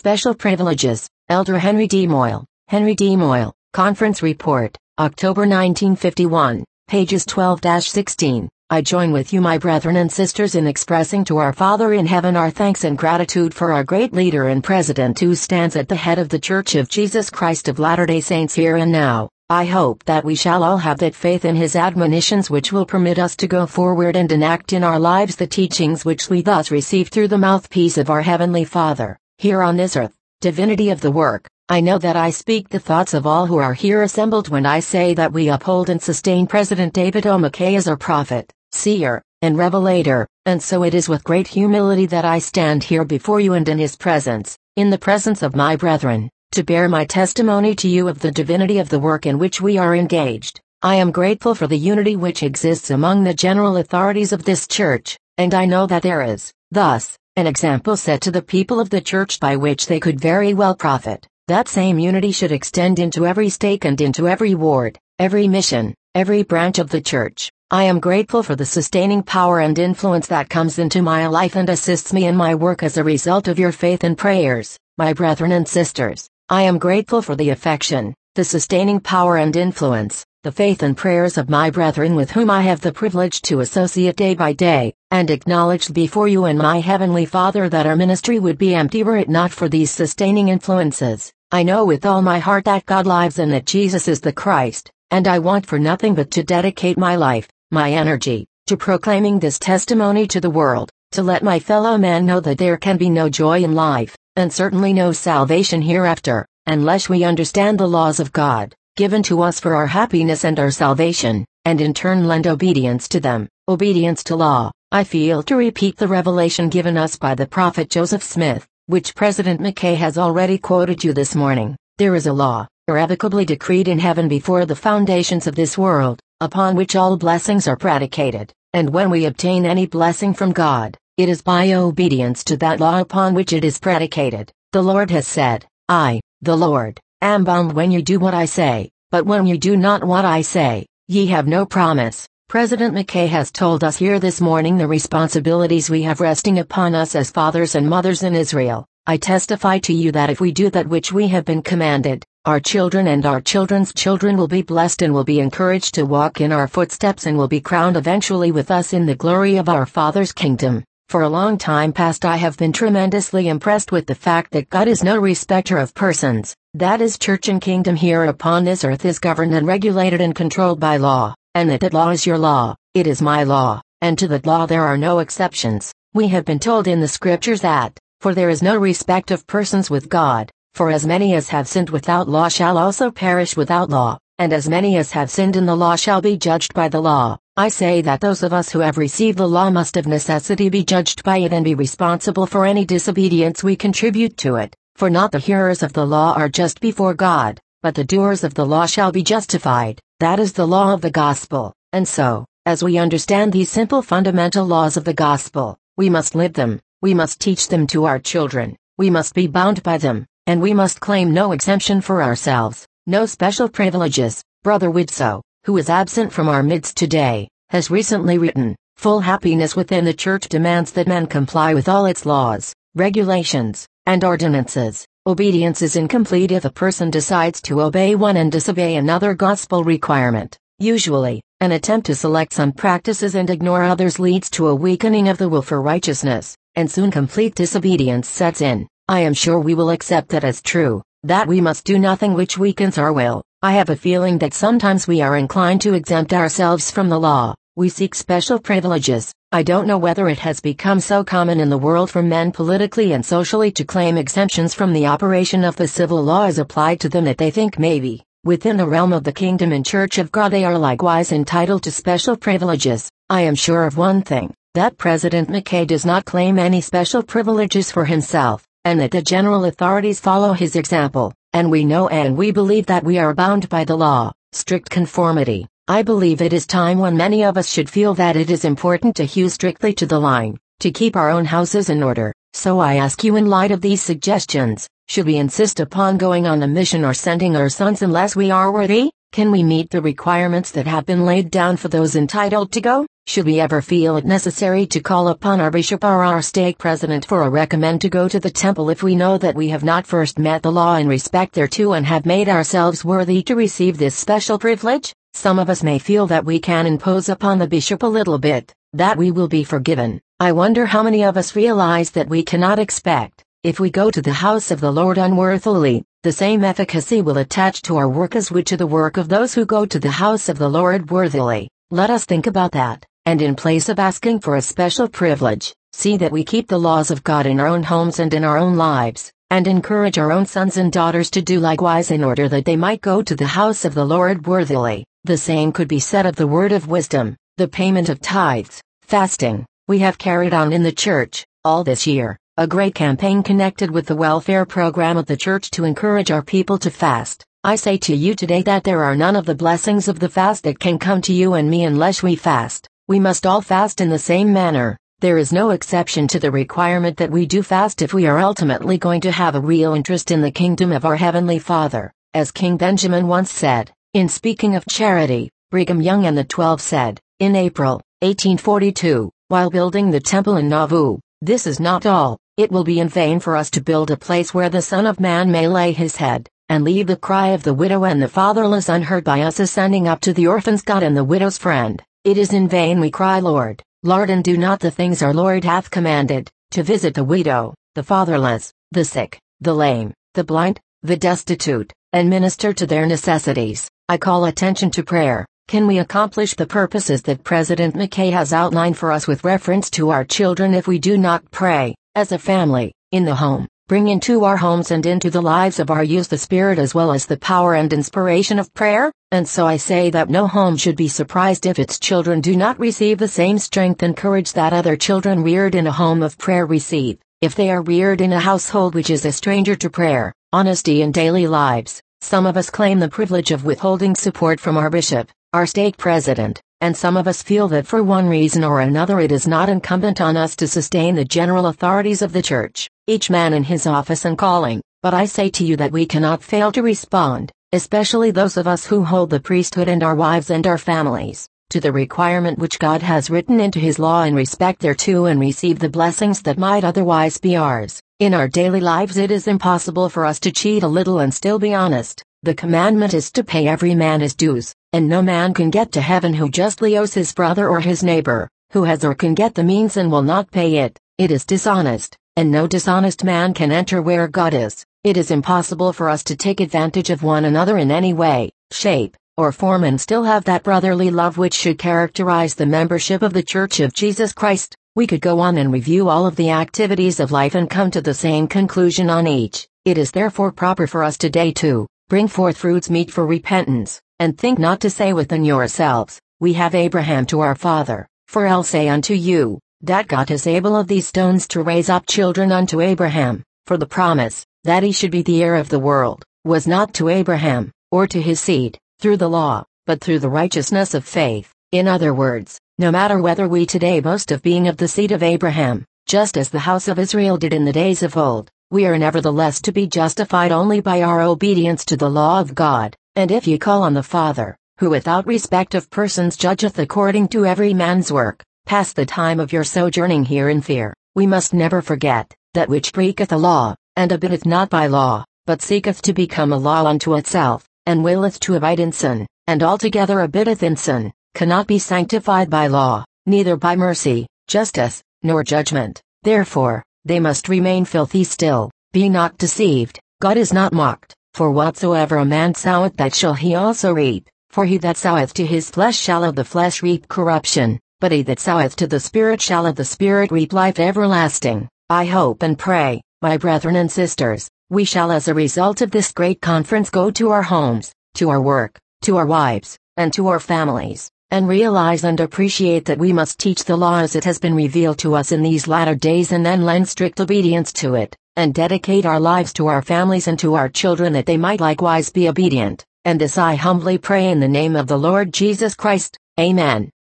Special Privileges, Elder Henry D. Moyle. Henry D. Moyle, Conference Report, October 1951, pages 12-16. I join with you, my brethren and sisters, in expressing to our Father in heaven our thanks and gratitude for our great leader and president who stands at the head of the Church of Jesus Christ of Latter-day Saints here and now. I hope that we shall all have that faith in his admonitions which will permit us to go forward and enact in our lives the teachings which we thus receive through the mouthpiece of our Heavenly Father, here on this earth. Divinity of the work. I know that I speak the thoughts of all who are here assembled when I say that we uphold and sustain President David O. McKay as our prophet, seer, and revelator, and so it is with great humility that I stand here before you and in his presence, in the presence of my brethren, to bear my testimony to you of the divinity of the work in which we are engaged. I am grateful for the unity which exists among the general authorities of this church, and I know that there is, thus, an example set to the people of the church by which they could very well profit. That same unity should extend into every stake and into every ward, every mission, every branch of the church. I am grateful for the sustaining power and influence that comes into my life and assists me in my work as a result of your faith and prayers, my brethren and sisters. I am grateful for the affection, the sustaining power and influence, the faith and prayers of my brethren with whom I have the privilege to associate day by day, and acknowledge before you and my Heavenly Father that our ministry would be empty were it not for these sustaining influences. I know with all my heart that God lives and that Jesus is the Christ, and I want for nothing but to dedicate my life, my energy, to proclaiming this testimony to the world, to let my fellow men know that there can be no joy in life, and certainly no salvation hereafter, unless we understand the laws of God, given to us for our happiness and our salvation, and in turn lend obedience to them, obedience to law. I feel to repeat the revelation given us by the prophet Joseph Smith, which President McKay has already quoted you this morning. There is a law, irrevocably decreed in heaven before the foundations of this world, upon which all blessings are predicated, and when we obtain any blessing from God, it is by obedience to that law upon which it is predicated. The Lord has said, I, the Lord, am bound when you do what I say, but when you do not what I say, ye have no promise. President McKay has told us here this morning the responsibilities we have resting upon us as fathers and mothers in Israel. I testify to you that if we do that which we have been commanded, our children and our children's children will be blessed and will be encouraged to walk in our footsteps and will be crowned eventually with us in the glory of our Father's kingdom. For a long time past I have been tremendously impressed with the fact that God is no respecter of persons, that His church and kingdom here upon this earth is governed and regulated and controlled by law, and that law is your law, it is my law, and to that law there are no exceptions. We have been told in the scriptures that, for there is no respect of persons with God, for as many as have sinned without law shall also perish without law, and as many as have sinned in the law shall be judged by the law. I say that those of us who have received the law must of necessity be judged by it and be responsible for any disobedience we contribute to it, for not the hearers of the law are just before God, but the doers of the law shall be justified. That is the law of the gospel, and so, as we understand these simple fundamental laws of the gospel, we must live them, we must teach them to our children, we must be bound by them, and we must claim no exemption for ourselves, no special privileges. Brother Widsoe, who is absent from our midst today, has recently written, Full happiness within the church demands that men comply with all its laws, regulations, and ordinances. Obedience is incomplete if a person decides to obey one and disobey another gospel requirement. Usually, an attempt to select some practices and ignore others leads to a weakening of the will for righteousness, and soon complete disobedience sets in. I am sure we will accept that as true, that we must do nothing which weakens our will. I have a feeling that sometimes we are inclined to exempt ourselves from the law. We seek special privileges. I don't know whether it has become so common in the world for men politically and socially to claim exemptions from the operation of the civil laws applied to them that they think maybe, within the realm of the kingdom and church of God they are likewise entitled to special privileges. I am sure of one thing, that President McKay does not claim any special privileges for himself, and that the general authorities follow his example, and we know and we believe that we are bound by the law, strict conformity. I believe it is time when many of us should feel that it is important to hew strictly to the line, to keep our own houses in order. So I ask you, in light of these suggestions, should we insist upon going on a mission or sending our sons unless we are worthy? Can we meet the requirements that have been laid down for those entitled to go? Should we ever feel it necessary to call upon our bishop or our stake president for a recommend to go to the temple if we know that we have not first met the law in respect thereto and have made ourselves worthy to receive this special privilege? Some of us may feel that we can impose upon the bishop a little bit, that we will be forgiven. I wonder how many of us realize that we cannot expect, if we go to the house of the Lord unworthily, the same efficacy will attach to our work as would to the work of those who go to the house of the Lord worthily. Let us think about that, and in place of asking for a special privilege, see that we keep the laws of God in our own homes and in our own lives, and encourage our own sons and daughters to do likewise in order that they might go to the house of the Lord worthily. The same could be said of the word of wisdom, the payment of tithes, fasting. We have carried on in the church, all this year, a great campaign connected with the welfare program of the church to encourage our people to fast. I say to you today that there are none of the blessings of the fast that can come to you and me unless we fast. We must all fast in the same manner. There is no exception to the requirement that we do fast if we are ultimately going to have a real interest in the kingdom of our Heavenly Father. As King Benjamin once said, in speaking of charity, Brigham Young and the 12 said, in April, 1842, while building the temple in Nauvoo, "This is not all. It will be in vain for us to build a place where the Son of Man may lay his head, and leave the cry of the widow and the fatherless unheard by us ascending up to the orphan's God and the widow's friend. It is in vain we cry, Lord, Lord, and do not the things our Lord hath commanded, to visit the widow, the fatherless, the sick, the lame, the blind, the destitute, and minister to their necessities." I call attention to prayer. Can we accomplish the purposes that President McKay has outlined for us with reference to our children if we do not pray, as a family, in the home? Bring into our homes and into the lives of our youth the spirit as well as the power and inspiration of prayer? And so I say that no home should be surprised if its children do not receive the same strength and courage that other children reared in a home of prayer receive. If they are reared in a household which is a stranger to prayer, honesty in daily lives, some of us claim the privilege of withholding support from our bishop, our stake president, and some of us feel that for one reason or another it is not incumbent on us to sustain the general authorities of the church, each man in his office and calling. But I say to you that we cannot fail to respond, especially those of us who hold the priesthood and our wives and our families, to the requirement which God has written into his law in respect thereto and receive the blessings that might otherwise be ours. In our daily lives it is impossible for us to cheat a little and still be honest. The commandment is to pay every man his dues, and no man can get to heaven who justly owes his brother or his neighbor, who has or can get the means and will not pay it. It is dishonest, and no dishonest man can enter where God is. It is impossible for us to take advantage of one another in any way, shape, or form and still have that brotherly love which should characterize the membership of the Church of Jesus Christ. We could go on and review all of the activities of life and come to the same conclusion on each. It is therefore proper for us today to bring forth fruits meet for repentance, and think not to say within yourselves, we have Abraham to our father. For I'll say unto you, that God is able of these stones to raise up children unto Abraham. For the promise, that he should be the heir of the world, was not to Abraham, or to his seed, through the law, but through the righteousness of faith. In other words, no matter whether we today boast of being of the seed of Abraham, just as the house of Israel did in the days of old, we are nevertheless to be justified only by our obedience to the law of God. And if ye call on the Father, who without respect of persons judgeth according to every man's work, pass the time of your sojourning here in fear, we must never forget, that which breaketh the law, and abideth not by law, but seeketh to become a law unto itself, and willeth to abide in sin, and altogether abideth in sin, cannot be sanctified by law, neither by mercy, justice, nor judgment. Therefore, they must remain filthy still. Be not deceived, God is not mocked, for whatsoever a man soweth that shall he also reap. For he that soweth to his flesh shall of the flesh reap corruption, but he that soweth to the Spirit shall of the Spirit reap life everlasting. I hope and pray, my brethren and sisters, we shall as a result of this great conference go to our homes, to our work, to our wives, and to our families, and realize and appreciate that we must teach the law as it has been revealed to us in these latter days and then lend strict obedience to it, and dedicate our lives to our families and to our children that they might likewise be obedient. And this I humbly pray in the name of the Lord Jesus Christ. Amen.